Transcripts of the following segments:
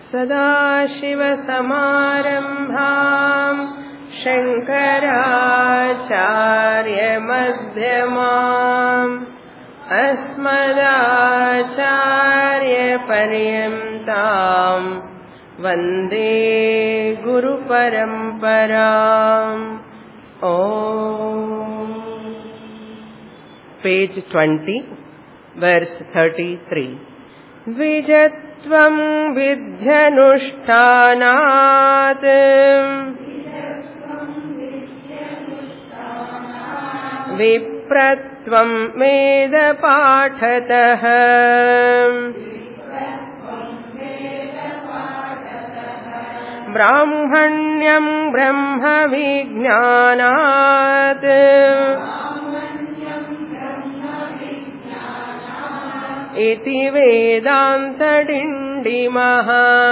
सदाशिवसमारम्भाम् शङ्कराचार्यमध्यमाम् अस्मदाचार्यपर्यन्ताम् वन्दे गुरुपरम्पराम्. Page 20, verse 33. Dvijatvam vidhyanushtanat vipratvam vedapathatah brahmanyam brahma vijnanat iti vedanta dindimah.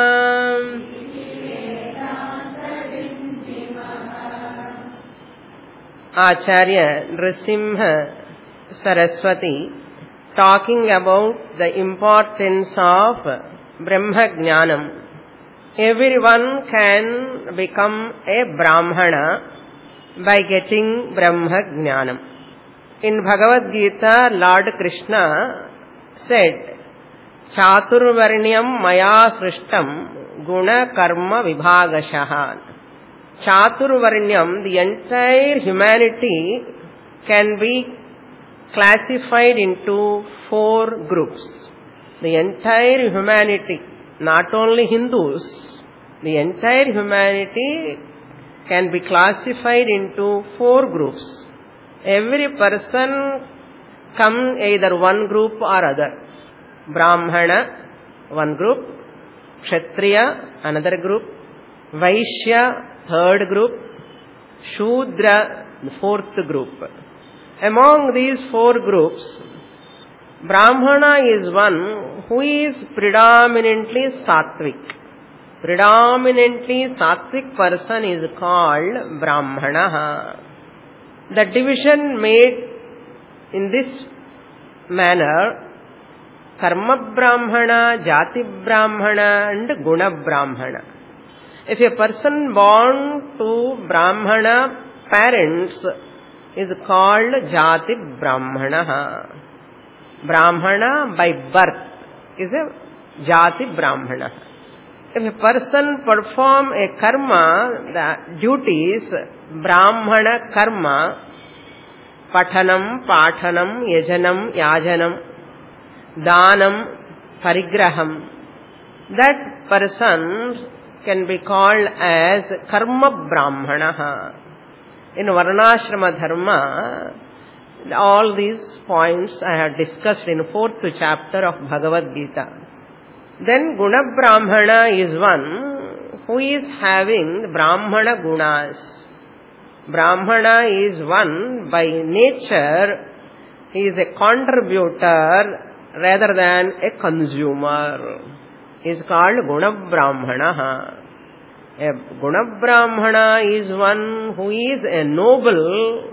Acharya Nrsimha Saraswati talking about the importance of Brahma Jnanam. Everyone can become a Brahmana by getting Brahma Jnanam. In Bhagavad Gita, Lord Krishna said, Chaturvarnyam maya srishtam guna karma vibhagashaha. Chaturvarnyam, the entire humanity can be classified into 4 groups. The entire humanity, not only Hindus, the entire humanity can be classified into 4 groups. Every person come either one group or other. Brahmana, one group. Kshatriya, another group. Vaishya, 3rd group. Shudra, the 4th group. Among these 4 groups, Brahmana is one who is predominantly sattvic. Predominantly sattvic person is called Brahmana. The division made in this manner, Karma Brahmana, Jati Brahmana and Guna Brahmana. If a person born to Brahmana parents is called Jati Brahmana. Brahmana by birth is a Jati Brahmana. If a person perform a karma, the duties, Brahmana karma, Pathanam, Pathanam, Yajanam, Yajanam, Danam, Parigraham, that person can be called as Karma Brahmana. In Varnashrama Dharma, all these points I have discussed in 4th chapter of Bhagavad Gita. Then Guna Brahmana is one who is having Brahmana gunas. Brahmana is one by nature, he is a contributor rather than a consumer. He is called Guna Brahmana. A Guna Brahmana is one who is a noble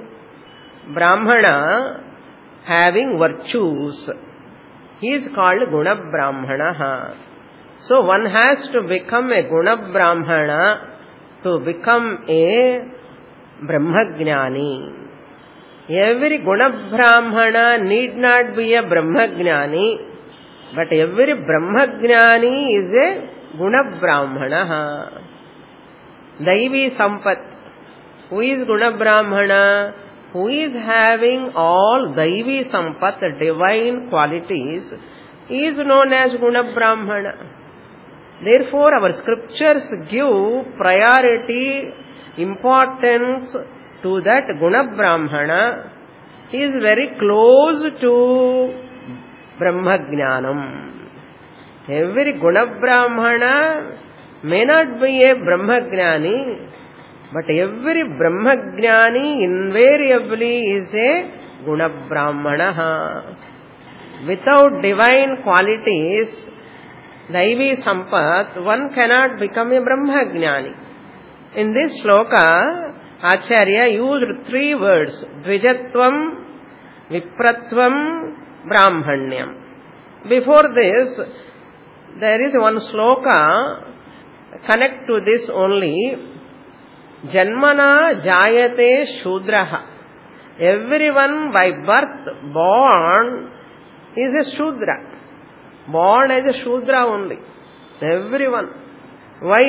Brahmana having virtues. He is called Guna Brahmana. So one has to become a Guna Brahmana to become a Brahmajnani. Every Guna Brahmana need not be a Brahmajnani, but every Brahmajnani is a Guna Brahmana. Daivi Sampat. Who is Guna Brahmana? Who is having all Daivi Sampat, divine qualities, is known as Guna Brahmana. Therefore, our scriptures give priority, importance to that Guna Brahmana. He is very close to Brahmajnanam. Every Guna Brahmana may not be a Brahmajnani, but every Brahmajnani invariably is a Guna Brahmana. Without divine qualities, Daivi Sampat, one cannot become a Brahmajnani. In this shloka, Acharya used 3 words, Dvijatvam, Vipratvam, Brahmanyam. Before this, There is one sloka connect to this only. Janmana jayate shudraha. Everyone by birth born is a shudra. Born as a shudra only. Everyone. Why?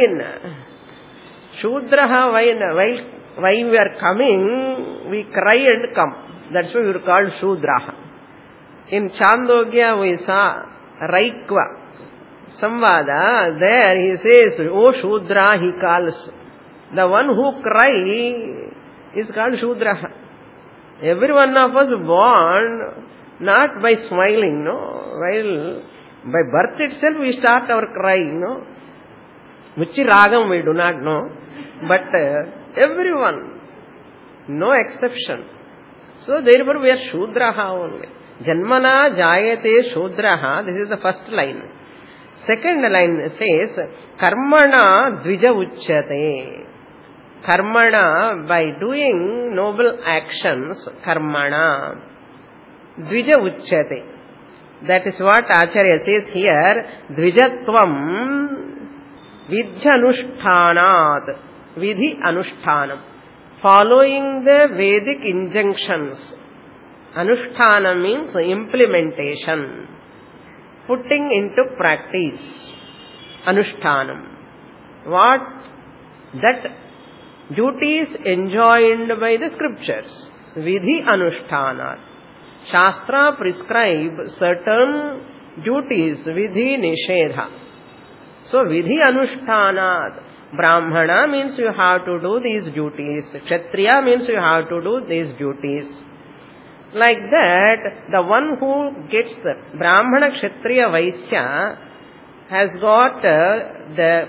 Shudraha, why we are coming, we cry and come. That's why we are called Shudraha. In Chandogya we saw Raikva Samvada, there he says, O Shudra, he calls. The one who cry is called Shudraha. Every one of us born not by smiling, no. While by birth itself we start our crying, no. Which ragam we do not know. But everyone, no exception. So therefore we are Shudraha only. Janmana jayate Shudraha. This is the first line. Second line says, Karmana dvija uchyate. Karmana, by doing noble actions, Karmana dvija uchyate. That is what Acharya says here. Dvijatvam vidhyanushtanat. Vidhi anushtanam. Following the Vedic injunctions. Anushtana means implementation. Putting into practice. Anushtanam. What? That duties enjoined by the scriptures. Vidhi anushtanat. Shastra prescribe certain duties. Vidhi nishedha. So vidhi anushtanat. Brahmana means you have to do these duties. Kshatriya means you have to do these duties. Like that, the one who gets the Brahmana, Kshatriya, Vaisya has got the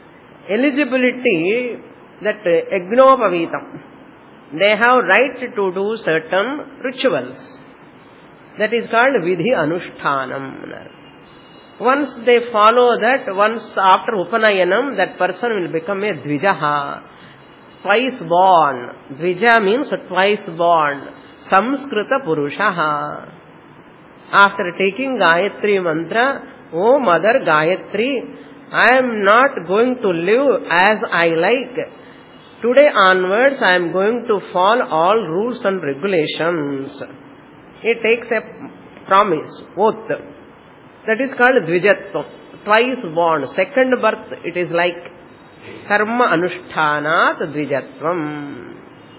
eligibility, that Yajnopavitam. They have right to do certain rituals. That is called Vidhi Anushtanam. Once they follow that, once after Upanayanam, that person will become a Dvijaha. Twice born. Dvija means twice born. Samskrita Purushaha. After taking Gayatri Mantra, O Mother Gayatri, I am not going to live as I like. Today onwards, I am going to follow all rules and regulations. It takes a promise, oath. That is called Dvijatvam. Twice born. Second birth, it is like Karma Anushtanat Dvijatvam.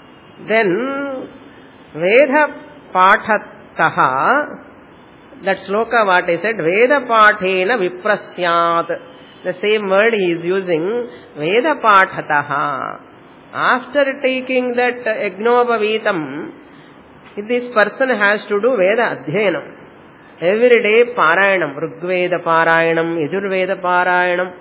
Then, Veda Pathataha, that sloka what I said, Veda Pathena Viprasyat. The same word he is using, Veda Pathataha. After taking that Yajnopavitam, this person has to do Veda Adhyanam. Every day Parayanam, Rigveda Parayanam, Yajurveda Parayanam,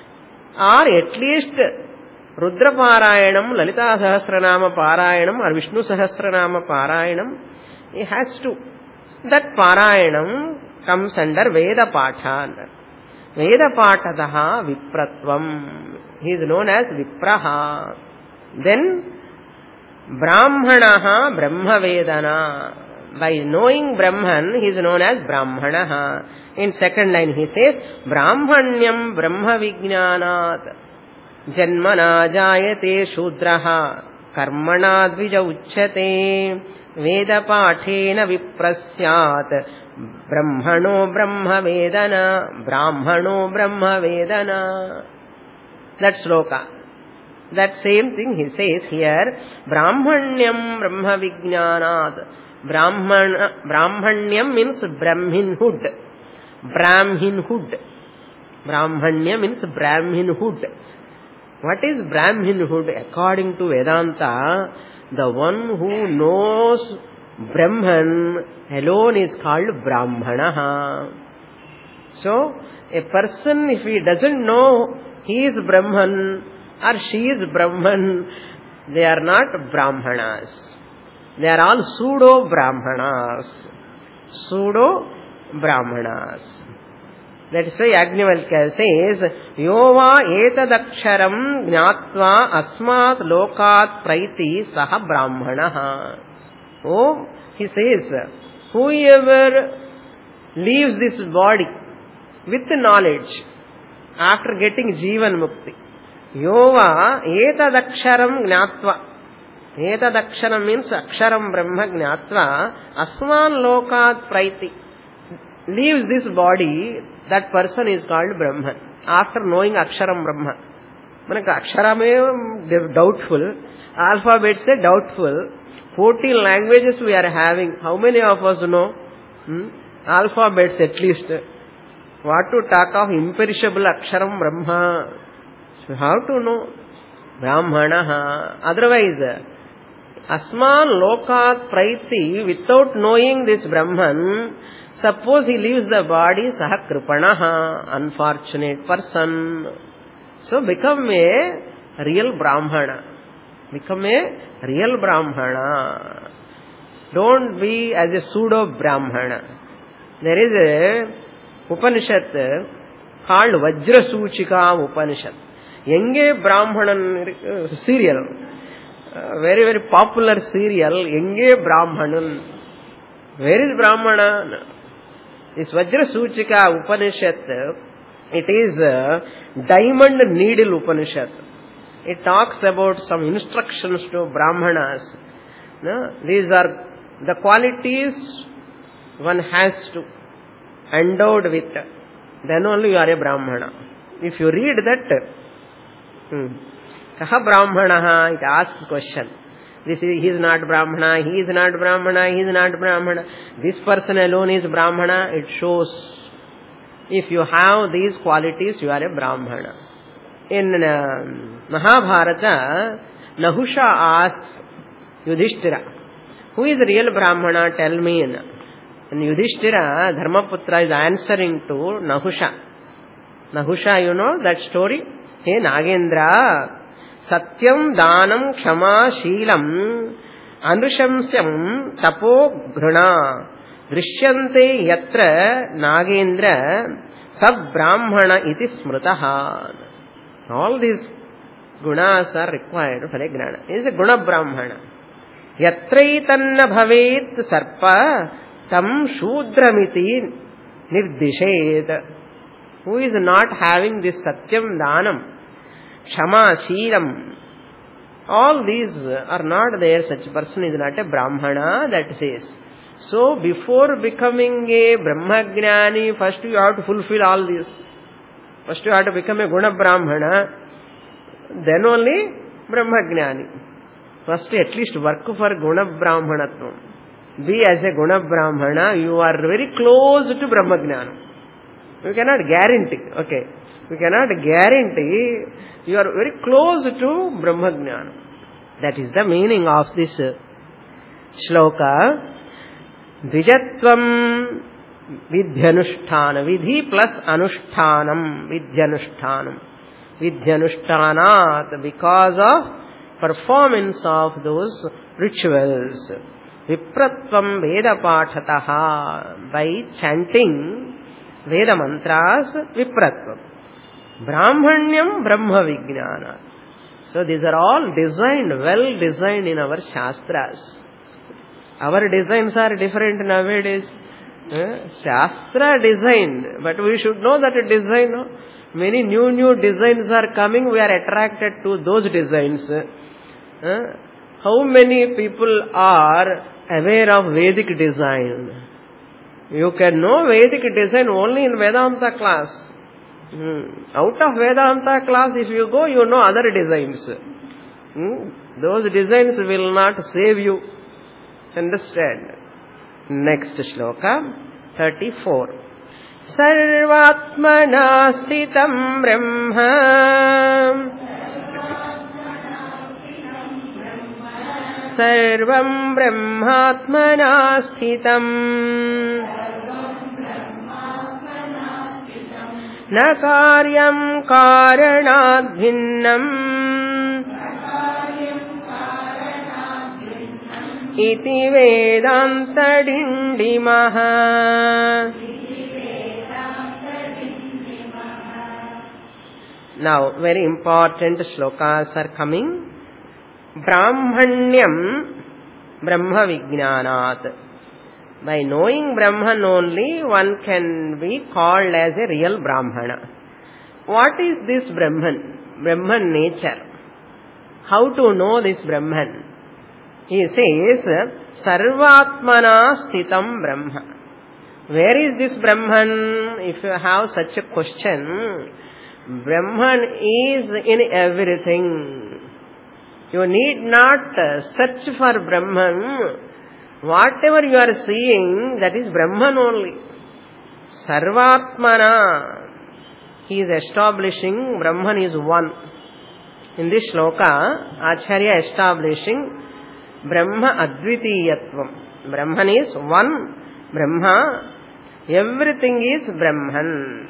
or at least Rudra Parayanam, Lalita Sahasranama Parayanam, or Vishnu Sahasranama Parayanam. He has to. That Parayanam comes under Veda Patha. Veda Pathataha Vipratvam. He is known as Vipraha. Then Brahmanaha Brahma Vedana. By knowing Brahman, he is known as Brahmanaha. In second line he says, Brahmanyam Brahma Vijnanat. Janmana jayate Shudraha. Karmana dvija uchyate. Veda Pathena Viprasyat. Brahmano Brahma Vedana. Brahmano Brahma Vedana. That sloka. That same thing he says here. Brahmanyam Brahma Vijnanat. Brahmanyam means Brahminhood. Brahminhood. Brahmanya means Brahminhood. What is Brahminhood? According to Vedanta, the one who knows Brahman alone is called Brahmanaha. So, a person, if he doesn't know he is Brahman or she is Brahman, they are not Brahmanas. They are all pseudo-Brahmanas. Pseudo-Brahmanas. That is why Yajnavalkya says, Yova etadaksharam jnatva asmat lokat praiti saha brahmanaha. Oh, he says, whoever leaves this body with knowledge, after getting Jivan Mukti. Yova etadaksharam gnatva. Etadaksharam means aksharam brahma gnatva asman lokat praiti. Leaves this body, that person is called Brahman. After knowing aksharam brahma. Manaka aksharame doubtful, alphabets are doubtful. 14 languages we are having. How many of us know? Alphabets at least. What to talk of imperishable aksharam brahma? So how to know? Brahmanaha. Otherwise, asman lokat praiti, without knowing this Brahman, suppose he leaves the body, saha kripanaha, unfortunate person. So become a real Brahmana. Become a real Brahmana. Don't be as a pseudo Brahmana. There is a Upanishad called Vajrasuchika Upanishad. Yenge Brahmanan serial. Very, very popular serial. Yenge Brahmanan. Where is Brahmana? This Vajrasuchika Upanishad, it is a diamond needle Upanishad. It talks about some instructions to Brahmanas. No? These are the qualities one has to endowed with. Then only you are a Brahmana. If you read that, Kaha Brahmanaha, it asks question. He is not Brahmana, he is not Brahmana, he is not Brahmana. This person alone is Brahmana. It shows if you have these qualities, you are a Brahmana. In Mahabharata, Nahusha asks Yudhishthira, who is the real Brahmana? Tell me. And Yudhishthira, Dharmaputra, is answering to Nahusha. Nahusha, you know that story? Hey Nagendra, Satyam Danam Kshama Sheelam Anushamsyam Tapo Gruna Drishyante Yatra Nagendra Sab Brahmana iti Smrutaha. All these gunas are required for a Gnana. He is a Guna Brahmana. Yatraitanna Bhavet Sarpa Tam Shudramiti Nirdished. Who is not having this Satyam Danam, Kshama, Sheelam, all these are not there. Such person is not a Brahmana, that says. So, before becoming a Brahmagnani, first you have to fulfill all this. First you have to become a Guna Brahmana, then only Brahmagnani. First at least work for Guna Brahmanatvam. Be as a Guna Brahmana, you are very close to Brahmagnana. You cannot guarantee, okay. You cannot guarantee, you are very close to Brahmagnana. That is the meaning of this shloka. Dvijatvam vidhyanusthana. Vidhi plus anushtanam. Vidhyanushthanam. Vidhyanushthanat. Because of performance of those rituals. Vipratvam veda pathataha. By chanting Veda mantras, Vipratvam. Brahmanyam Brahma Vijnana. So these are all designed, well designed in our Shastras. Our designs are different nowadays. Shastra design, but we should know that design. Many new designs are coming, we are attracted to those designs. How many people are aware of Vedic design? You can know Vedic design only in Vedanta class. Out of Vedanta class, if you go, you know other designs. Those designs will not save you. Understand? Next shloka, 34. Sarvatmana sthitam brahma Sarvam brahmatmana sthitam Na karyam karanad bhinnam iti vedanta dindimaha. Now, very important shlokas are coming. Brahmanyam Brahma Vijnanat. By knowing Brahman only, one can be called as a real Brahmana. What is this Brahman? Brahman nature. How to know this Brahman? He says, Sarvatmana Sthitam Brahma. Where is this Brahman? If you have such a question, Brahman is in everything. You need not search for Brahman. Whatever you are seeing, that is Brahman only. Sarvatmana. He is establishing Brahman is one. In this shloka, Acharya establishing Brahma Advitiyatvam. Brahman is one. Brahma, everything is Brahman.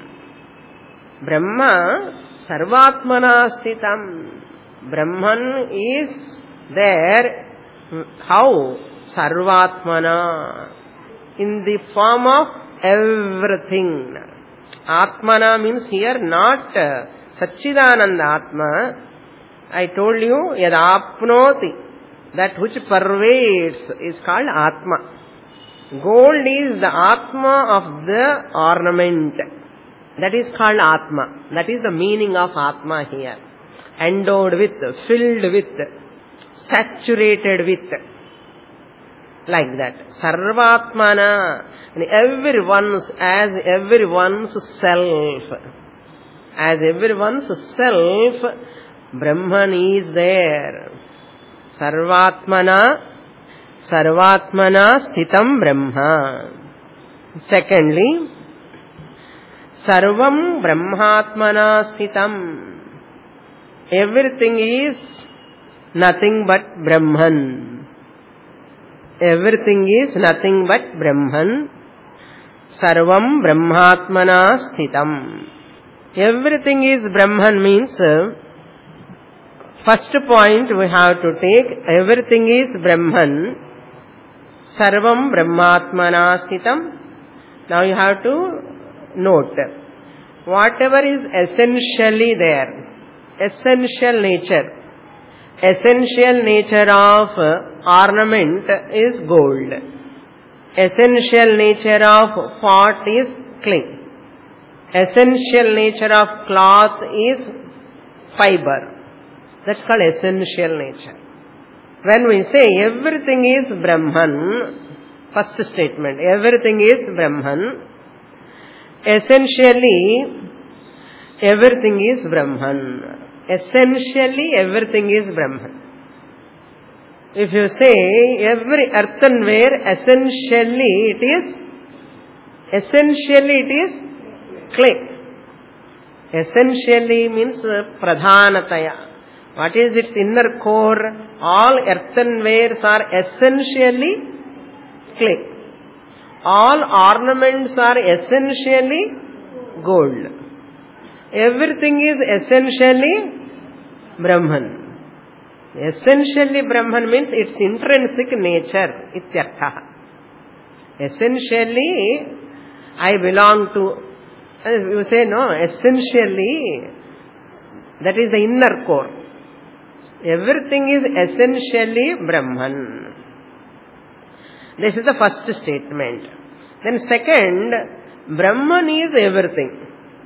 Brahma Sarvatmana Sthitam. Brahman is there. How? Sarvatmana. In the form of everything. Atmana means here not Satchidananda Atma. I told you, Yadapnoti, that which pervades is called Atma. Gold is the Atma of the ornament. That is called Atma. That is the meaning of Atma here. Endowed with, filled with, saturated with. Like that. Sarvatmana. Everyone's, as everyone's self. As everyone's self, Brahman is there. Sarvatmana. Sarvatmana Sthitam Brahma. Secondly, Sarvam Brahmatmana Sthitam. Everything is nothing but Brahman. Everything is nothing but Brahman. Sarvam Brahmatmana Sthitam. Everything is Brahman means, first point we have to take, everything is Brahman. Sarvam Brahmatmana Sthitam. Now you have to note, whatever is essentially there, essential nature. Essential nature of ornament is gold. Essential nature of pot is clay. Essential nature of cloth is fiber. That's called essential nature. When we say everything is Brahman, first statement, everything is Brahman, essentially everything is Brahman. Essentially everything is Brahman. If you say every earthenware, essentially it is clay. Essentially means pradhanataya. What is its inner core? All earthenwares are essentially clay. All ornaments are essentially gold. Everything is essentially Brahman. Essentially Brahman means its intrinsic nature. Ityartha. Essentially, I belong to, you say no, essentially, that is the inner core. Everything is essentially Brahman. This is the first statement. Then second, Brahman is everything.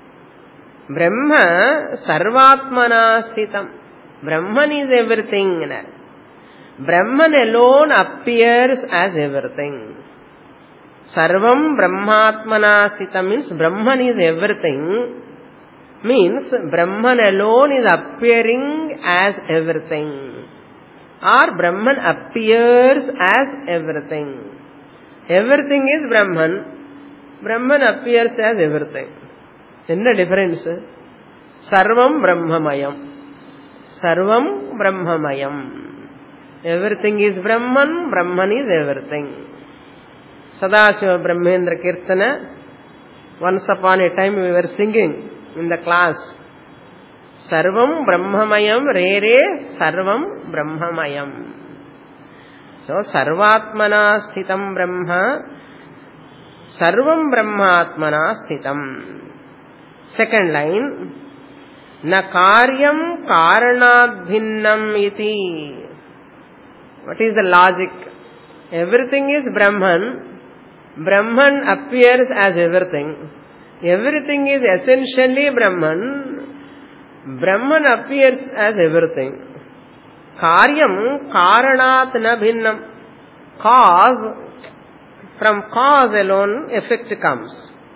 Brahma Sarvatmana Sthitam. Brahman is everything. Brahman alone appears as everything. Sarvam Brahmatmana Sthitam means Brahman is everything. Means Brahman alone is appearing as everything. Or Brahman appears as everything. Everything is Brahman. Brahman appears as everything. Enna difference? Sarvam Brahmamayam. Sarvam Brahmamayam. Everything is Brahman. Brahman is everything. Sadashiva Brahmendra Kirtana. Once upon a time we were singing in the class. Sarvam Brahmamayam Re Re Sarvam Brahmamayam. So Sarvatmana Sthitam Brahma. Sarvam Brahmatmana Sthitam. Second line. Na karyam karanad bhinnam iti. What is the logic? Everything is Brahman. Brahman appears as everything. Everything is essentially Brahman. Brahman appears as everything. Karyam karanat na bhinnam. Cause, from cause alone effect comes.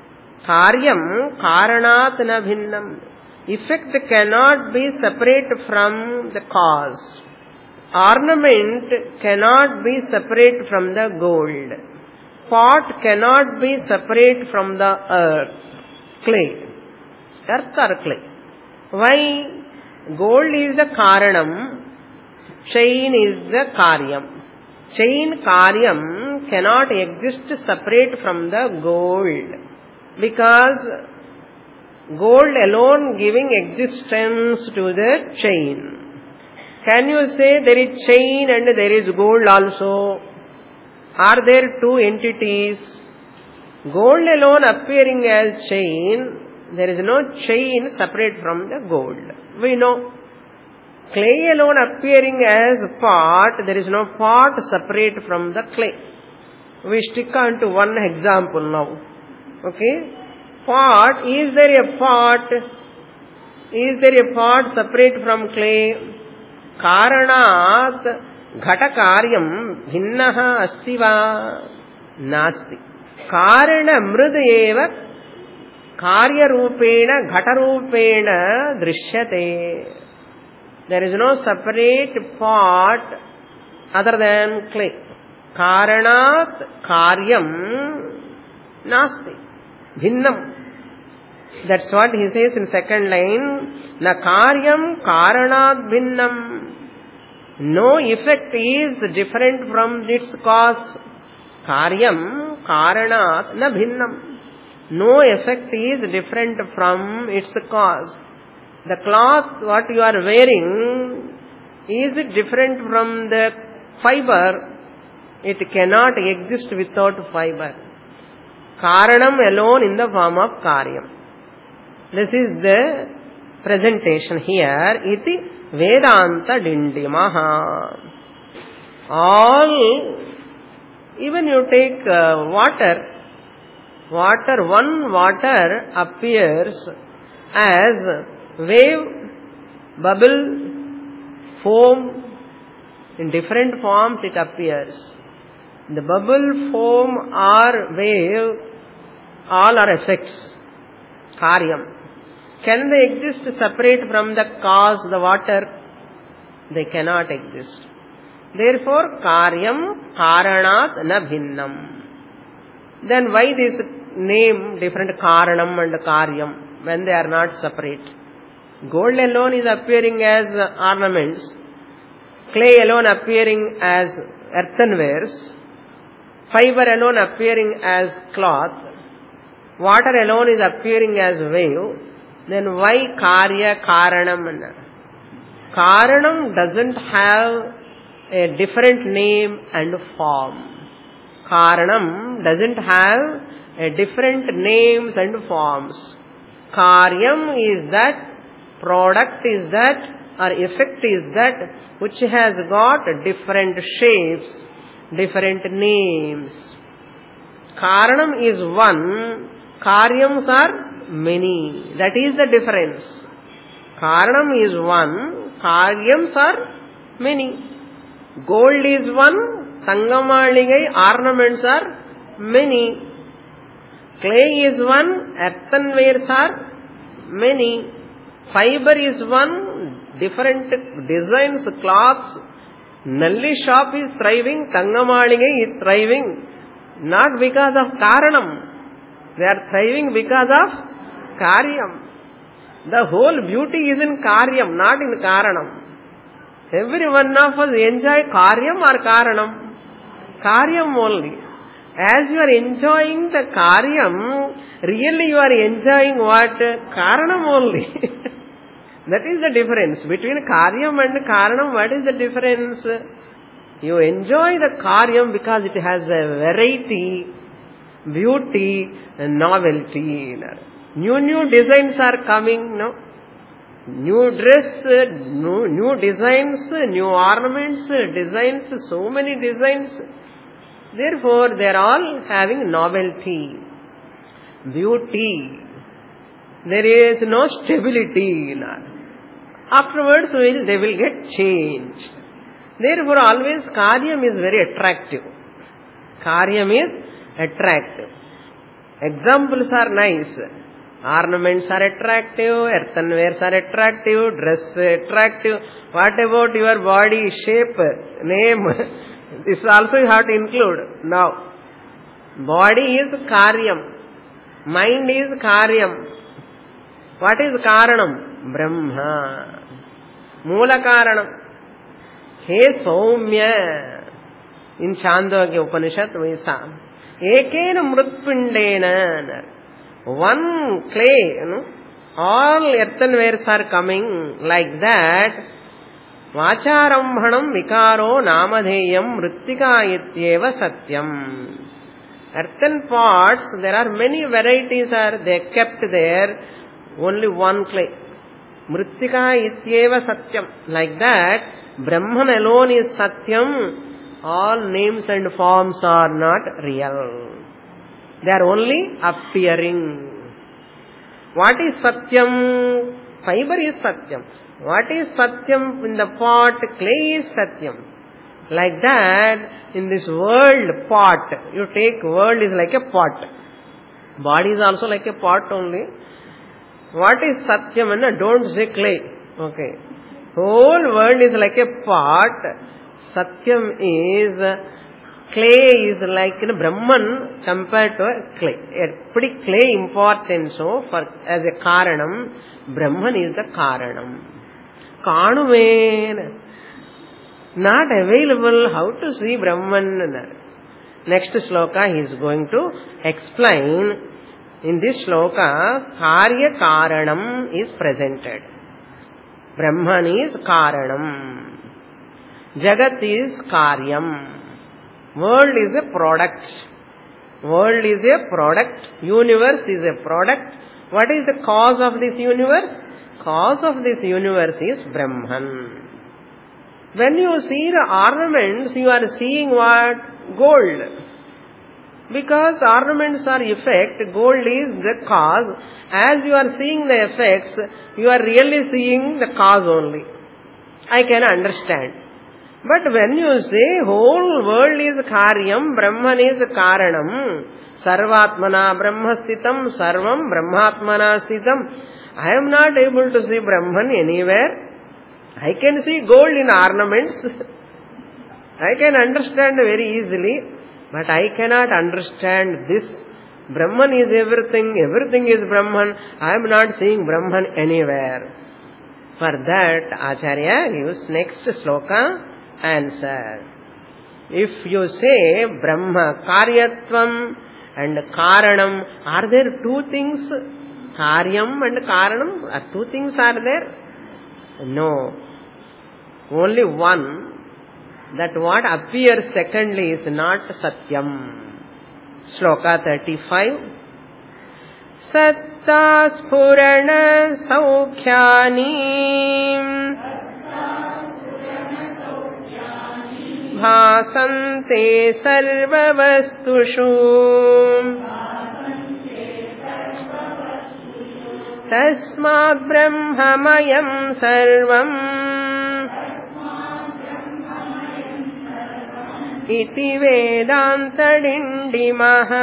Karyam karanat na bhinnam. Effect cannot be separate from the cause. Ornament cannot be separate from the gold. Pot cannot be separate from the earth, clay. Earth or clay. Why? Gold is the karanam, chain is the karyam. Chain karyam cannot exist separate from the gold, because gold alone giving existence to the chain. Can you say there is chain and there is gold also? Are there two entities? Gold alone appearing as chain, there is no chain separate from the gold. We know. Clay alone appearing as pot, there is no pot separate from the clay. We stick on to one example now. Okay? Pot, is there a pot? Is there a pot separate from clay? Karanat ghata karyam bhinnaha asti va nasti. Karana mrud eva karya rupena ghata rupena drishyate. There is no separate pot other than clay. Karanat karyam nasti. Bhinnam. That's what he says in second line. Na karyam karanat bhinnam. No effect is different from its cause. Karyam karanat na bhinnam. No effect is different from its cause. The cloth what you are wearing, is it different from the fiber? It cannot exist without fiber. Karanam alone in the form of karyam. This is the presentation here. Iti Vedanta Dindimaha. All, even you take water, one water appears as wave, bubble, foam. In different forms it appears. The bubble, foam or wave, all are effects. Karyam. Can they exist separate from the cause, the water? They cannot exist. Therefore, karyam karanat na bhinnam. Then why this name different karanam and karyam when they are not separate? Gold alone is appearing as ornaments. Clay alone appearing as earthenwares. Fiber alone appearing as cloth. Water alone is appearing as wave. Then why karya karanam? Karanam doesn't have a different name and form. Karanam doesn't have a different names and forms. Karyam is that, product is that, or effect is that which has got different shapes, different names. Karanam is one, karyams are many. That is the difference. Karanam is one, karyams are many. Gold is one, tangamaligai ornaments are many. Clay is one, earthenwares are many. Fiber is one, different designs, cloths. Nalli shop is thriving, tangamaligai is thriving. Not because of karanam. They are thriving because of karyam. The whole beauty is in karyam, not in karanam. Every one of us enjoy karyam or karanam? Karyam only. As you are enjoying the karyam, really you are enjoying what? Karanam only. That is the difference. Between karyam and karanam, what is the difference? You enjoy the karyam because it has a variety, beauty and novelty. New designs are coming, no? New dress, new designs, new ornaments, designs, so many designs. Therefore, they are all having novelty, beauty. There is no stability. Afterwards, they will get changed. Therefore, always karyam is very attractive. Karyam is attractive. Examples are nice. Ornaments are attractive, earthenwares are attractive, dress attractive. What about your body shape, name? This also you have to include. Now, body is karyam. Mind is karyam. What is karanam? Brahma. Mula karanam. He Soumya. In Chandogya Upanishad we saw. Ekena mrutpindena. One clay, all earthenwares are coming like that. Vacharambhanam vikaro namadheyam mrittika ityeva satyam. Earthen pots, there are many varieties are they kept there. Only one clay. Mrittika ityeva satyam. Like that, Brahman alone is satyam. All names and forms are not real. They are only appearing. What is satyam? Fiber is satyam. What is satyam in the pot? Clay is satyam. Like that, in this world pot, you take world is like a pot. Body is also like a pot only. What is satyam? And don't say clay. Okay. Whole world is like a pot. Satyam is clay is like Brahman compared to a clay. Pretty clay important so for as a karanam, Brahman is the karanam. Kanumen. Not available. How to see Brahman? Next sloka he is going to explain. In this sloka, Karya Karanam is presented. Brahman is Karanam. Jagat is Karyam. World is a product. World is a product. Universe is a product. What is the cause of this universe? Cause of this universe is Brahman. When you see the ornaments, you are seeing what? Gold. Because ornaments are effect, gold is the cause. As you are seeing the effects, you are really seeing the cause only. I can understand. But when you say whole world is karyam, Brahman is karanam, sarvatmana brahmastitam, sarvam brahmatmana stitam, I am not able to see Brahman anywhere. I can see gold in ornaments. I can understand very easily, but I cannot understand this. Brahman is everything, everything is Brahman. I am not seeing Brahman anywhere. For that, Acharya gives next sloka answer. If you say Brahma Karyatvam and Karanam, are there two things? Karyam and Karanam, two things are there? No. Only one. That what appears secondly is not Satyam. Shloka 35. Satta Spurana Saukhyani Bhasante Sarvavastushu Tasmad Brahmamayam Sarvam Iti Vedantadindimaha.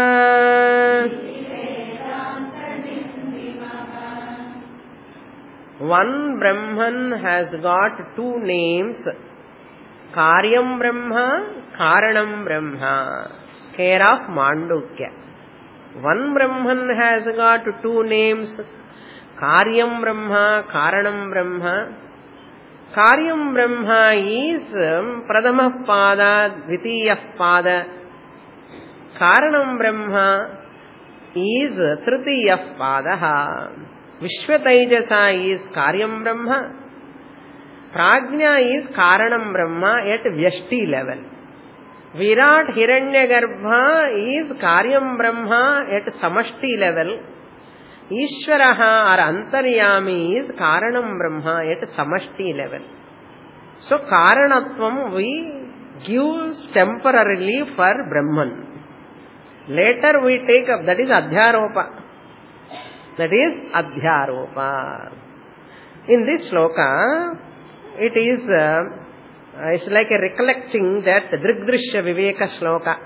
One Brahman has got two names. Karyam Brahma, Karanam Brahma. Care of Mandukya. One Brahman has got two names. Karyam Brahma, Karanam Brahma. Karyam Brahma is Pradhamah Pada, Dvitiyah Pada. Karanam Brahma is Tritiyah Padaha. Vishwataijasa is Karyam Brahma. Prajna is Karanam Brahma at Vyashti level. Virat Hiranyagarbha is Karyam Brahma at Samashti level. Ishvaraha or Antaryami is Karanam Brahma at Samashti level. So Karanatvam we gives temporarily for Brahman. Later we take up, that is Adhyaropa. That is Adhyaropa. In this sloka, it is, it's like a recollecting that Drigdrishya Viveka sloka.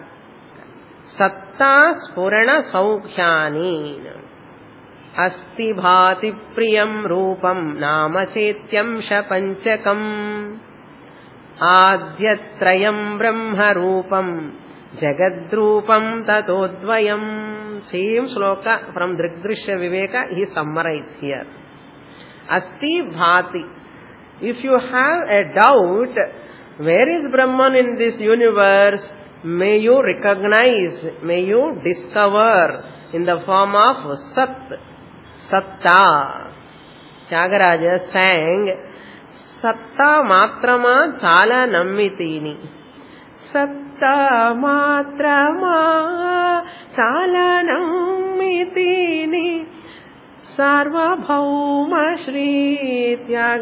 Satta Spurana Saukhyani Asti Bhati Priyam Rupam Namachetyam Shapanchakam Adhyatrayam Brahma Rupam Jagadrupam Tatodvayam. Same sloka from Drigdrishya Viveka he summarized here. Asti Bhati. If you have a doubt, where is Brahman in this universe, may you recognize, may you discover in the form of Sat, Satta. Tyagaraja sang, Satta Matrama Chala Nammitini. Satta Matrama Chala Nammitini. Sarvabhauma Shri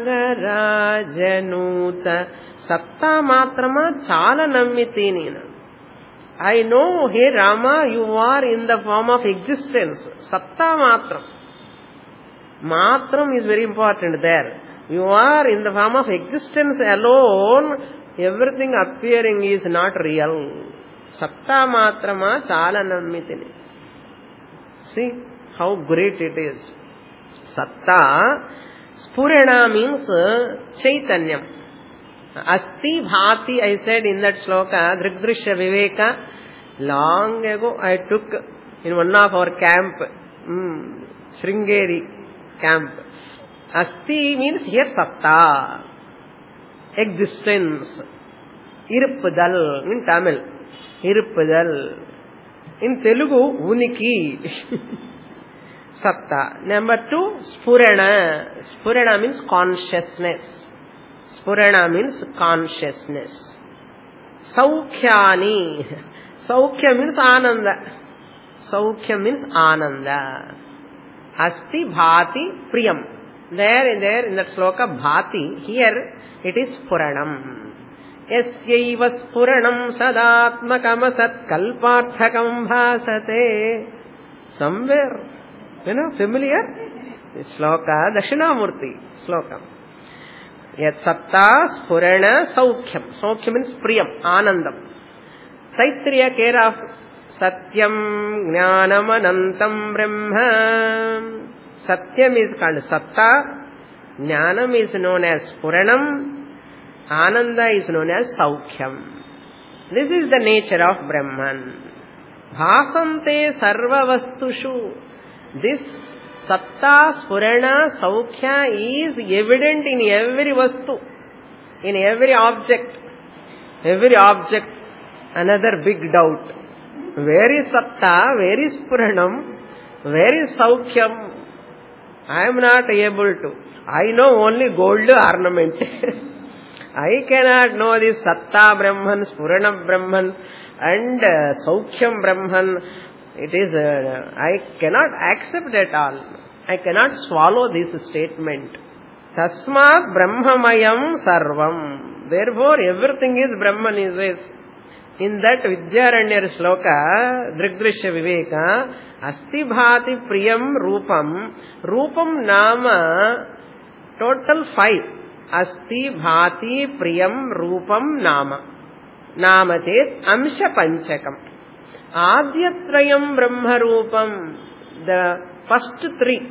Tyagarajanuta. Satta Matrama Chala Nammitini. I know, hey Rama, you are in the form of existence. Satta Matram. Matram is very important there. You are in the form of existence alone. Everything appearing is not real. Satta Matrama Chala Nammitini. See how great it is. Satta. Spurana means Chaitanyam. Asti Bhati, I said in that sloka, Drigdrishya Viveka. Long ago I took in one of our camp, Sringeri camp. Asti means here Satta. Existence. Iruppadal in Tamil. Iruppadal. In Telugu, Uniki. Satta. Number 2, Spurana. Spurana means consciousness. Spurana means consciousness. Saukhyani. Saukhya means Ananda. Saukhya means Ananda. Asti Bhati Priyam. There in that sloka Bhati, here it is Spuranam. Yasyaiva Spuranam Sadatmakam Asat Kalparthakam Bhasate. Somewhere, familiar? This sloka, Dakshinamurti sloka. Yat Satta Spurana Saukhyam. Saukhyam means Priyam, Anandam. Taittiriya care of Satyam Jnanam Anantam Brahma. Satyam is called Satta. Jnanam is known as Puranam. Ananda is known as Saukhyam. This is the nature of Brahman. Bhasante Sarva Vastushu. This Satta, Spurana, Saukhya is evident in every Vastu, in every object. Every object, another big doubt. Where is Satta? Where is Puranam? Where is Saukhyam? I am not able to. I know only gold ornament. I cannot know this Satta Brahman, Spurana Brahman and Saukhyam Brahman. It is, I cannot accept at all. I cannot swallow this statement. Tasmat Brahmamayam Sarvam. Therefore, everything is Brahman is this. In that Vidyaranyar sloka, Drigdrishya Viveka, Asti Bhati Priyam Rupam. Rupam Nama, total 5. Asti Bhati Priyam Rupam Nama. Nama Chet Amsha Panchakam. Adhyatrayam Brahma Rupam. The first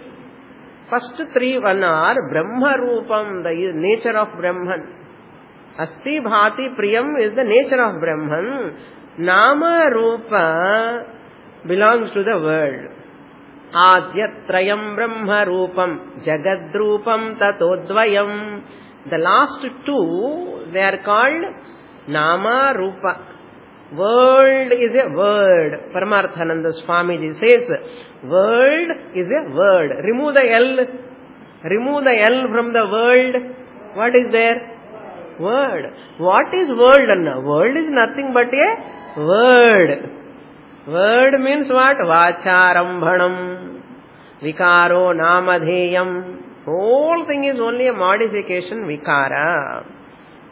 3 one are Brahma Rupam, the nature of Brahman. Asti Bhati Priyam is the nature of Brahman. Nama Rupa belongs to the world. Adhyatrayam Brahma Rupam Jagadrupam Tatodvayam. The last 2, they are called Nama Rupa. World is a word. Paramarthananda Swamiji says, world is a word. Remove the L. Remove the L from the world. What is there? Word. What is world, Anna? World is nothing but a word. Word means what? Vacharambhanam. Vikaro namadheyam. Whole thing is only a modification, vikara.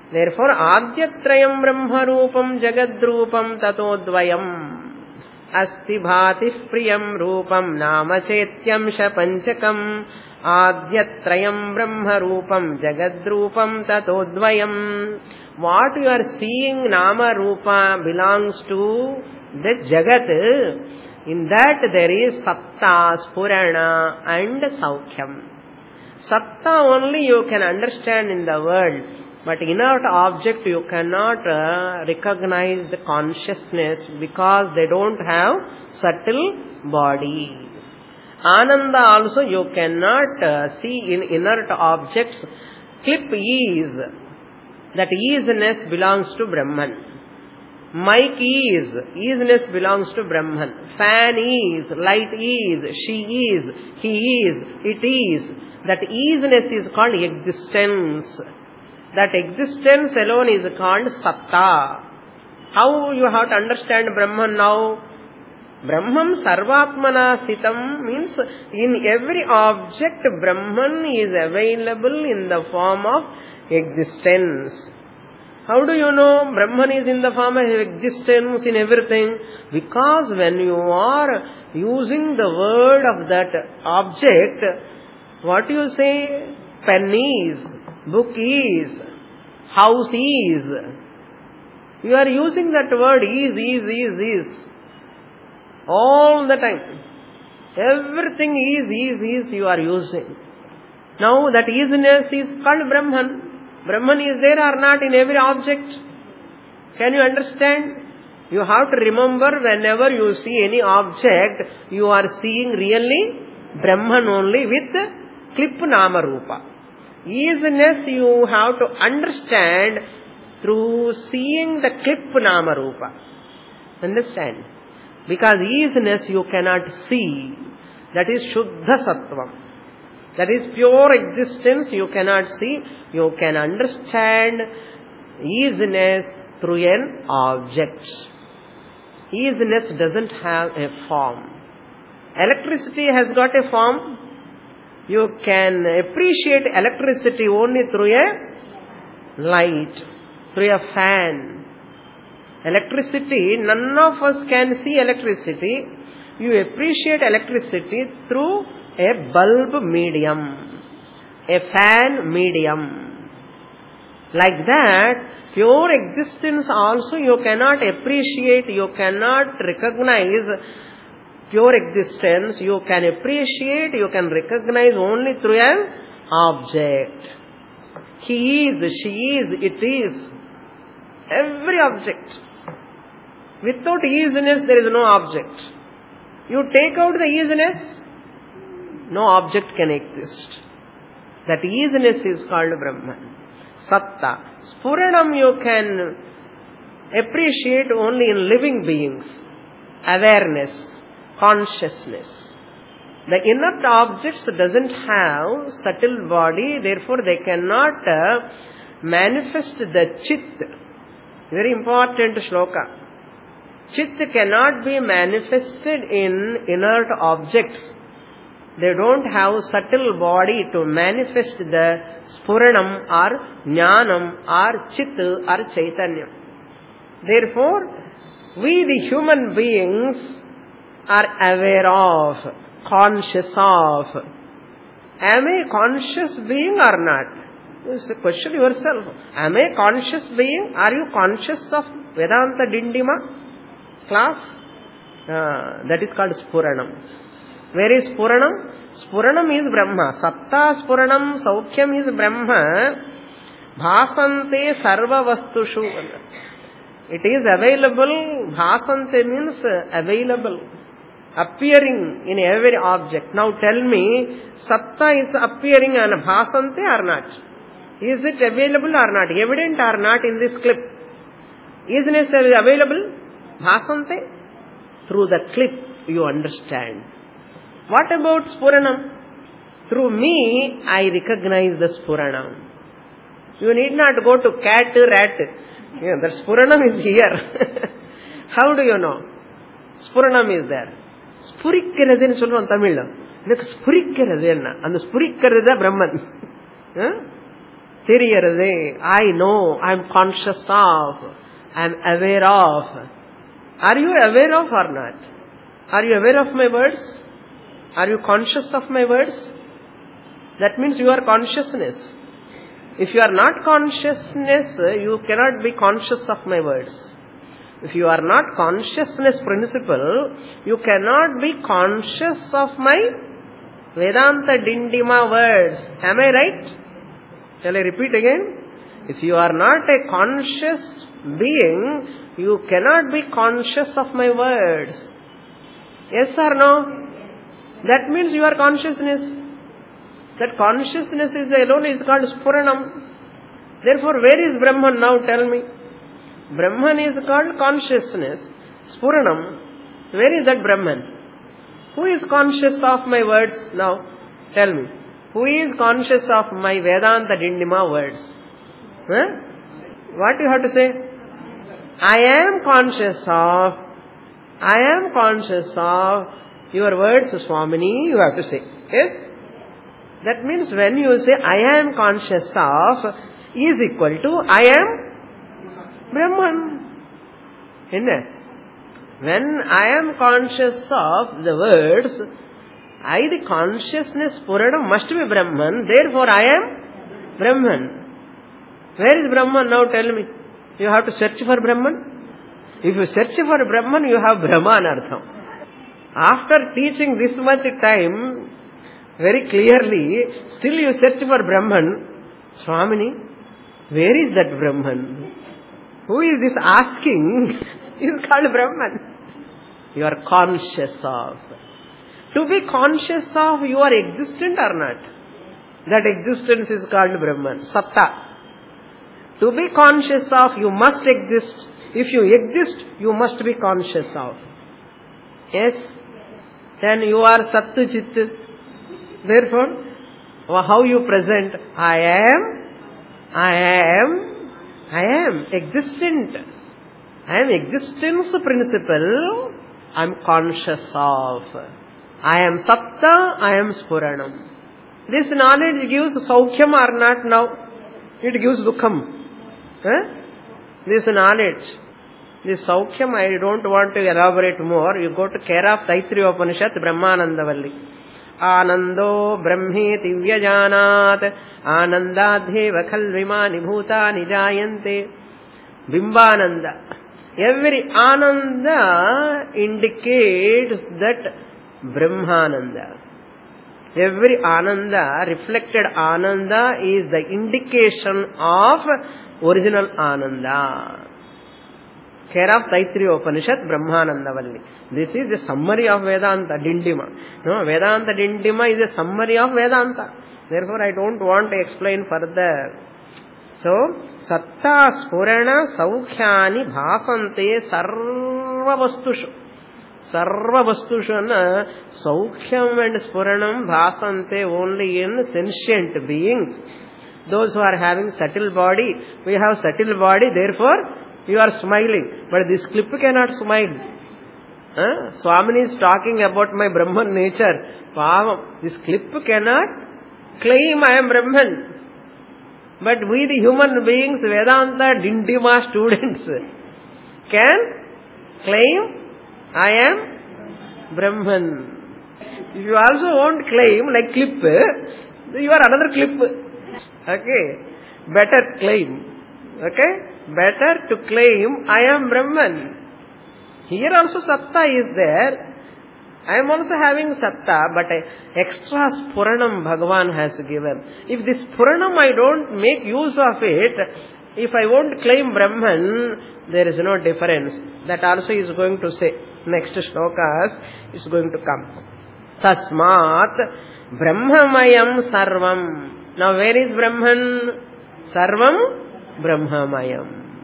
Therefore, Adyatrayam Brahma Rupam Jagadrupam Tatodvayam Asti Bhati Priyam Rupam Nama Chetyam Shapanchakam Adyatrayam Brahma Rupam Jagadrupam Tatodvayam. What you are seeing, Nama Rupa, belongs to the Jagat. In that there is Satta, Spurana and Saukhyam. Satta only you can understand in the world. But inert object you cannot recognize the consciousness because they don't have subtle body. Ananda also you cannot see in inert objects. Clip ease. That easiness belongs to Brahman. Mic ease. Easiness belongs to Brahman. Fan ease. Light ease. She is. He is. It is. That easiness is called existence. That existence alone is called Satta. How you have to understand Brahman now? Brahman Sarvatmana Sthitam means in every object Brahman is available in the form of existence. How do you know Brahman is in the form of existence in everything? Because when you are using the word of that object, what you say? Pen is, book is, house is. You are using that word is. All the time. Everything is you are using. Now that isness is called Brahman. Brahman is there or not in every object. Can you understand? You have to remember whenever you see any object, you are seeing really Brahman only with Klip Nama Rupa. Easiness you have to understand through seeing the Klip Nama Rupa. Understand? Because easiness you cannot see. That is Shuddha Sattvam. That is pure existence you cannot see. You can understand easiness through an object. Easiness doesn't have a form. Electricity has got a form. You can appreciate electricity only through a light, through a fan. Electricity, none of us can see electricity. You appreciate electricity through a bulb medium, a fan medium. Like that, pure existence also you cannot appreciate, you cannot recognize pure existence. You can appreciate, you can recognize only through an object. He is, she is, it is. Every object. Without easiness, there is no object. You take out the easiness, no object can exist. That easiness is called Brahman. Satta. Spuranam you can appreciate only in living beings. Awareness, consciousness. The inert objects doesn't have subtle body, therefore they cannot manifest the chit. Very important shloka. Chit cannot be manifested in inert objects. They don't have subtle body to manifest the Spuranam or Jnanam or Chit or Chaitanya. Therefore, we the human beings are aware of, conscious of. Am I a conscious being or not? You question yourself. Am I a conscious being? Are you conscious of Vedanta Dindima class? That is called Spuranam. Where is Spuranam? Spuranam is Brahma. Satta Spuranam Saukhyam is Brahma. Bhasante Sarva Vastushu. It is available. Bhasante means available. Appearing in every object. Now tell me, Satta is appearing on Bhasante or not? Is it available or not? Evident or not in this clip? Isn't it available? Bhasante? Through the clip you understand. What about Spuranam? Through me, I recognize the Spuranam. You need not go to cat, rat. Yeah, the Spuranam is here. How do you know? Spuranam is there. Spurikkiradhu சொல்றோம் தமிழ்ல. எனக்கு ஸ்புரிக்கிறது என்ன? அந்த ஸ்புரிக்கிறது தான் பிரம்மன். Theriyarade, I know, I am conscious of, I am aware of. Are you aware of or not? Are you aware of my words? Are you conscious of my words? That means you are consciousness. If you are not consciousness, you cannot be conscious of my words. If you are not consciousness principle, you cannot be conscious of my Vedanta Dindima words. Am I right? Shall I repeat again? If you are not a conscious being, you cannot be conscious of my words. Yes or no? That means you are consciousness. That consciousness is alone is called Spuranam. Therefore, where is Brahman now? Tell me. Brahman is called consciousness. Spuranam. Where is that Brahman? Who is conscious of my words now? Tell me. Who is conscious of my Vedanta Dindima words? Huh? What you have to say? I am conscious of your words, Swamini, you have to say. Yes? That means when you say I am conscious of is equal to I am Brahman. Isn't it? When I am conscious of the words, the consciousness Puranam must be Brahman, therefore I am Brahman. Where is Brahman now? Tell me. You have to search for Brahman. If you search for Brahman, you have Brahman Artham. After teaching this much time, very clearly, still you search for Brahman. Swamini, where is that Brahman? Who is this asking? He is called Brahman. You are conscious of. To be conscious of, you are existent or not? That existence is called Brahman, Satta. To be conscious of, you must exist. If you exist, you must be conscious of. Yes? Then you are Sattu Chittu. Therefore, how you present? I am existent. I am existence principle. I am conscious of. I am Satta, I am Spuranam. This knowledge gives Saukhyam or not now? It gives Dukkham. This knowledge, this Saukhyam, I don't want to elaborate more. You go to Kera Taittiriya Upanishad, Brahmanandavalli. Anando Brahmeti Vyajanat Anandadheva Khalvimani Bhutani Jayante Bimbananda. Every Ananda indicates that Brahmananda. Every Ananda, reflected Ananda, is the indication of original Ananda. Kera Taittiriya Upanishad, Brahmanandavalli. This is the summary of Vedanta, Dindima. No, Vedanta Dindima is a summary of Vedanta. Therefore, I don't want to explain further. So, Satta Spurana Saukhyani Bhasante Sarva Vastushu. Sarva Vastushu, Saukhyam and Spuranam Bhasante only in sentient beings. Those who are having subtle body, we have subtle body, therefore you are smiling. But this clip cannot smile. Swamini is talking about my Brahman nature. Pavam, this clip cannot claim I am Brahman. But we the human beings, Vedanta Dindima students, can claim I am Brahman. If you also won't claim like clip, you are another clip. Okay. Better claim. Okay. Better to claim I am Brahman. Here also Satta is there. I am also having Satta, but extra Spuranam Bhagavan has given. If this Spuranam I don't make use of it, if I won't claim Brahman, there is no difference. That also is going to say. Next shlokas is going to come. Tasmat Brahmamayam Sarvam. Now where is Brahman? Sarvam Brahmamayam.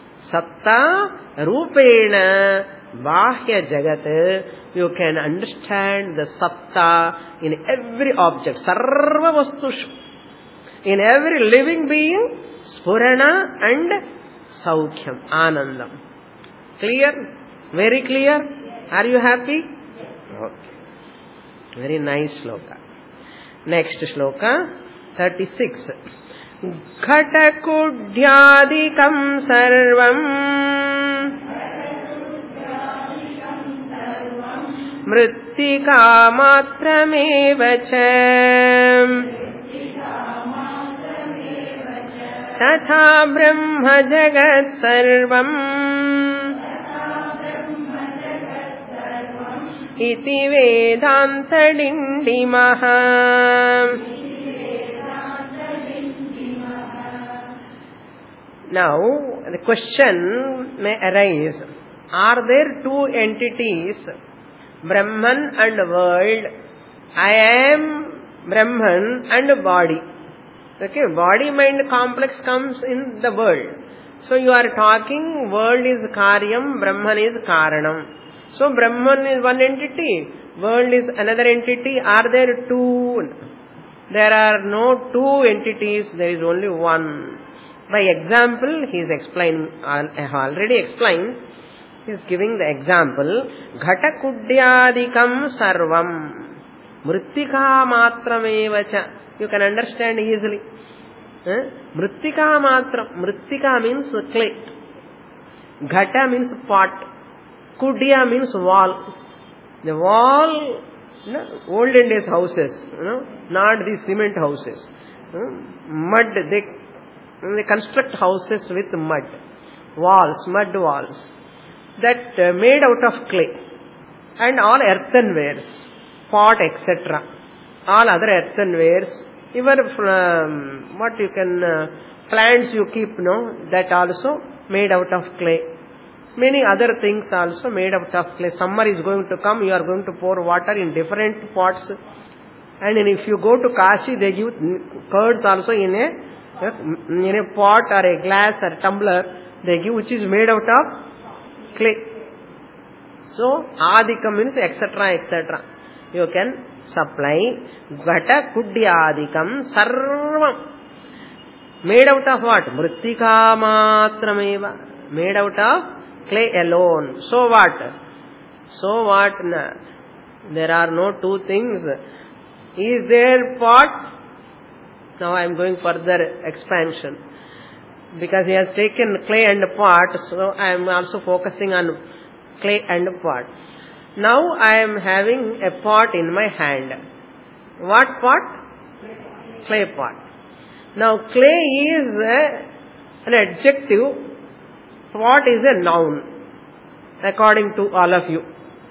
Satta Rupena Bahya Jagat. You can understand the Satta in every object. Sarva Vastushu. In every living being, Spurana and Saukhyam, Anandam. Clear? Very clear? Are you happy? Okay. Very nice shloka. Next shloka, 36. घटकुड्यादिकं सर्वं मृत्तिका मात्रमेव च तथा ब्रह्म जगत् सर्वम् इति वेदान्तडिण्डिमः. Now, the question may arise, are there two entities, Brahman and world? I am Brahman and body. Okay, body-mind complex comes in the world. So you are talking, world is Karyam, Brahman is Karanam. So Brahman is one entity, world is another entity. Are there two? There are no two entities, there is only one. By example, he is explaining, I have already explained, he is giving the example, Ghatakudyadikam sarvam, Mrittika matramevacha. You can understand easily. Mrittika matram. Mrittika means clay. Ghata means pot. Kudya means wall. The wall, olden days houses, not these cement houses. Mud, they construct houses with mud. Walls, mud walls. That made out of clay. And all earthenwares, pot, etc. All other earthenwares, even what you can, plants you keep, that also made out of clay. Many other things also made out of clay. Summer is going to come, you are going to pour water in different pots. And if you go to Kashi, they give curds also in a pot or a glass or tumbler, they give, which is made out of clay. So, Adika means etc., etc. You can supply Ghata Kudyadikam sarvam. Made out of what? Mrittika matrameva. Made out of clay alone. So what? So what? There are no two things. Is there pot? Now I am going further expansion. Because he has taken clay and pot, so I am also focusing on clay and pot. Now I am having a pot in my hand. What pot? Clay pot. Now clay is an adjective, pot is a noun, according to all of you.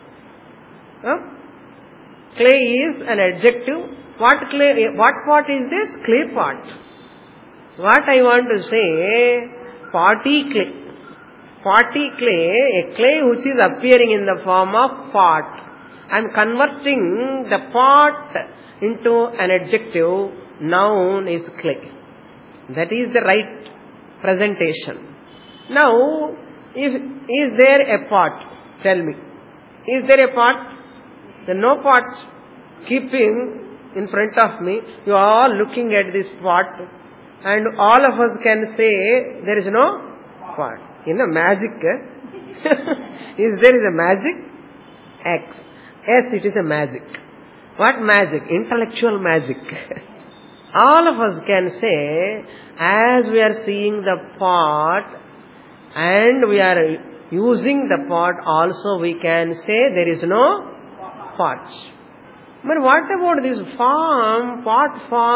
Clay is an adjective. What pot is this? Clay pot. What I want to say, potty clay. Potty clay, a clay which is appearing in the form of pot. I am converting the pot into an adjective, noun is clay. That is the right presentation. Now, is there a pot? Tell me. Is there a pot? There is no pot. Keeping in front of me, you are all looking at this pot, and all of us can say there is no pot. In a magic, is there is a magic? X. Yes, it is a magic. What magic? Intellectual magic. All of us can say, as we are seeing the pot and we are using the pot, also we can say there is no pot. But what about this form, pot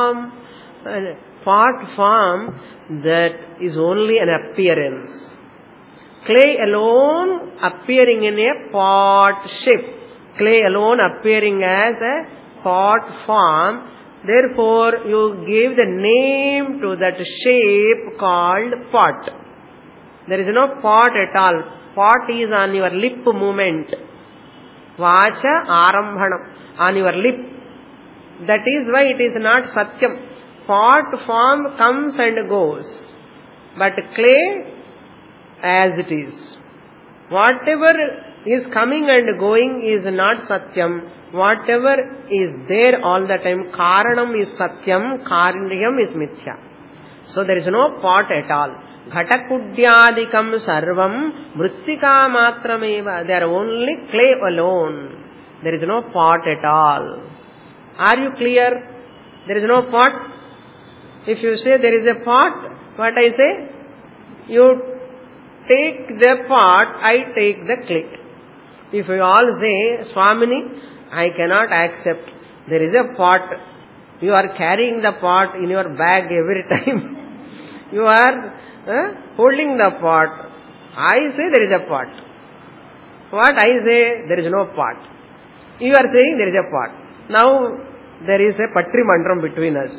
form, that is only an appearance. Clay alone appearing in a pot shape. Clay alone appearing as a pot form. Therefore, you give the name to that shape called pot. There is no pot at all. Pot is on your lip movement. Vacha arambhanam. On your lip. That is why it is not satyam. Pot form comes and goes. But clay, as it is. Whatever is coming and going is not satyam. Whatever is there all the time, karanam is satyam, karyam is mithya. So there is no pot at all. Ghatakudyadikam sarvam mrittika matrameva. They are only clay alone. There is no pot at all. Are you clear? There is no pot? If you say there is a pot, what I say? You take the pot, I take the clay. If you all say, Swamini, I cannot accept. There is a pot. You are carrying the pot in your bag every time. You are holding the pot. I say there is a pot. What I say? There is no pot. You are saying there is a pot. Now, there is a patri mandram between us.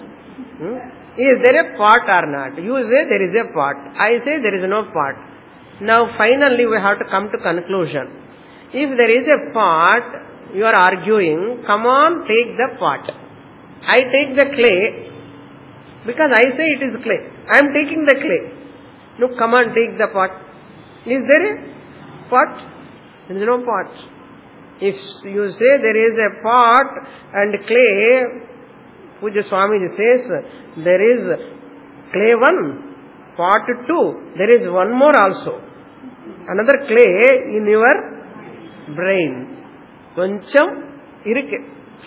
Is there a pot or not? You say there is a pot. I say there is no pot. Now, finally, we have to come to conclusion. If there is a pot, you are arguing, come on, take the pot. I take the clay, because I say it is clay. I am taking the clay. No, come on, take the pot. Is there a pot? There is no pot. If you say there is a pot and clay, Puja Swamiji says, there is clay 1, pot 2, there is one more also. Another clay in your brain. Koncham irike.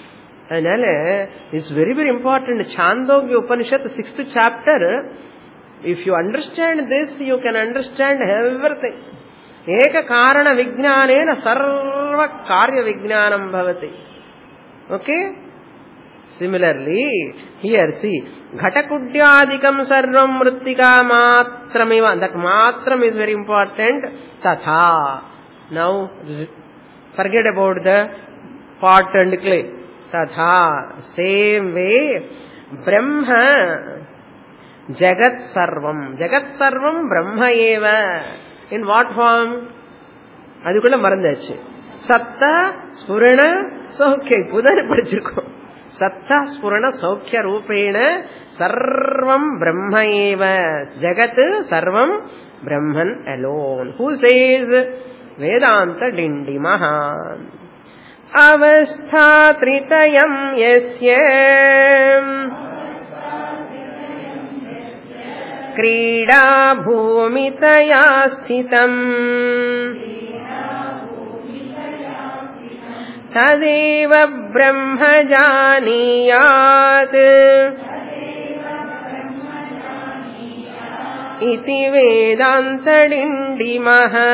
And it's very, very important. Chandogya Upanishad, 6th chapter. If you understand this, you can understand everything. Eka karana vijnanena sarva karya vijnanam bhavati. Okay? Similarly, here see, Ghatakudyadikam sarvam mrittika matrameva. That matram is very important. Tatha. Now, forget about the pot and clay. Tatha. Same way, Brahma, Jagat Sarvam. Jagat Sarvam Brahma eva. In what form? Adukula marandachu. Satta, Spurana, Saukya. Pudane padichirukkom. Satta, Spurana, Saukya Rupena, Sarvam Brahma eva. Jagat Sarvam Brahman alone. Who says? Vedanta Dindimaha. Avastha Tritayam Yasya Krida Bhumitaya Sthitam Tadeva Brahma Janiyat Iti Vedanta Dindimaha.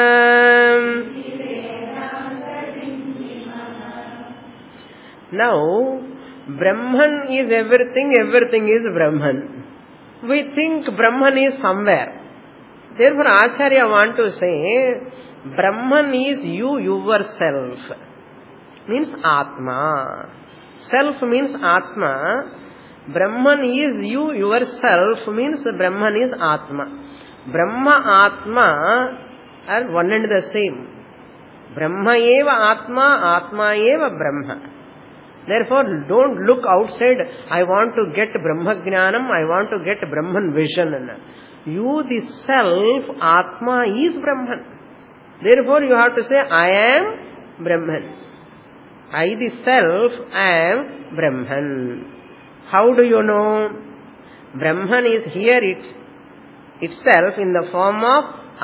Now, Brahman is everything, everything is Brahman. We think Brahman is somewhere. Therefore, Acharya want to say, Brahman is you yourself. Means Atma. Self means Atma. Brahman is you yourself means Brahman is Atma. Brahma, Atma are one and the same. Brahma eva Atma, Atma eva Brahma. Therefore, don't look outside, I want to get Brahma Jnanam, I want to get Brahman vision. You, the self, Atma is Brahman. Therefore, you have to say, I am Brahman. I, the self, am Brahman. How do you know? Brahman is here itself in the form of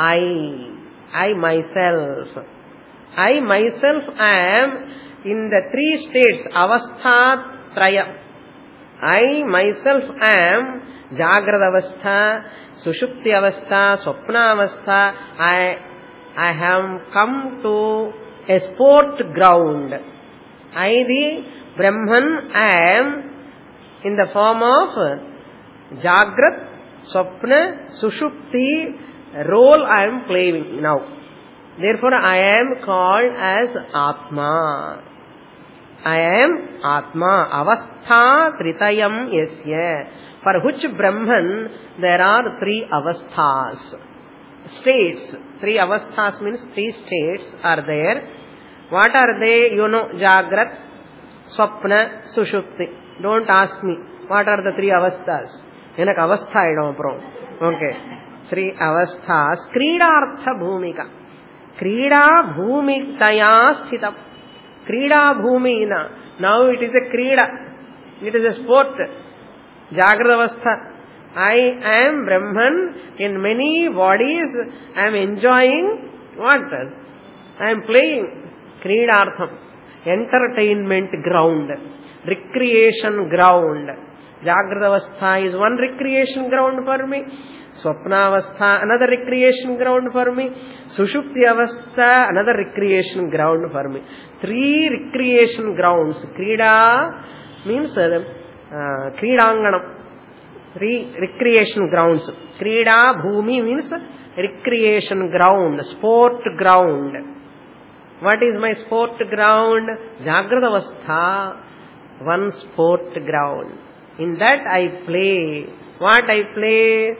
I myself. I myself am in the 3 states, avastha traya. I myself am Jagrada avastha, Sushupti avastha, Swapna avastha. I have come to a sport ground. I, the Brahman, am in the form of Jagrat, Swapna, Sushupti role I am playing now. Therefore, I am called as Atma. I am Atma. Avastha Tritayam Yasya. For which Brahman, there are 3 avasthas. States. 3 avasthas means 3 states are there. What are they? You know, Jagrat, Swapna, Sushupti. Don't ask me. What are the 3 avasthas? Enak avastha idam aprom. Okay. 3 avasthas. Kridartha Bhumika. Krida Bhumitaya Sthitam. Krida Bhumina. Now it is a Krida. It is a sport. Jagrada avastha. I am Brahman in many bodies. I am enjoying what? I am playing. Kridartham. Entertainment ground. Recreation ground. Jagrata Avastha is one recreation ground for me. Swapna Avastha, another recreation ground for me. Sushupti Avastha, another recreation ground for me. 3 recreation grounds. Krida means Kridanganam. 3 recreation grounds. Krida Bhumi means recreation ground, sport ground. What is my sport ground? Jagrata Avastha, one sport ground. In that I play. What I play?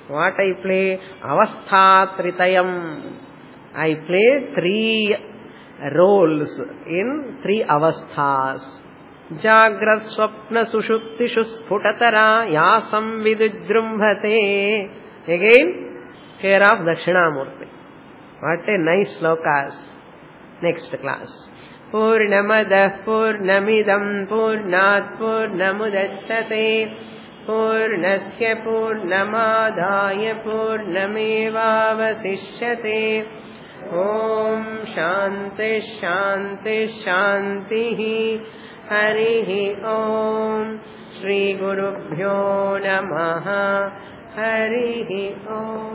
Avastha Tritayam. I play 3 roles in 3 avasthas. Jagrat Swapna Sushuptishu Sputatara Yasam Vidujrumbhate. Again, care of Dakshinamurti. What a nice slokas. Next class. Purnamadah Purnamidam Purnat Purnamudachyate Purnasya Purnamadaya Purnamevavasishyate. Om Shanti Shanti Shantihi. Harihi Om. Shri Gurubhyo Namaha. Harihi Om.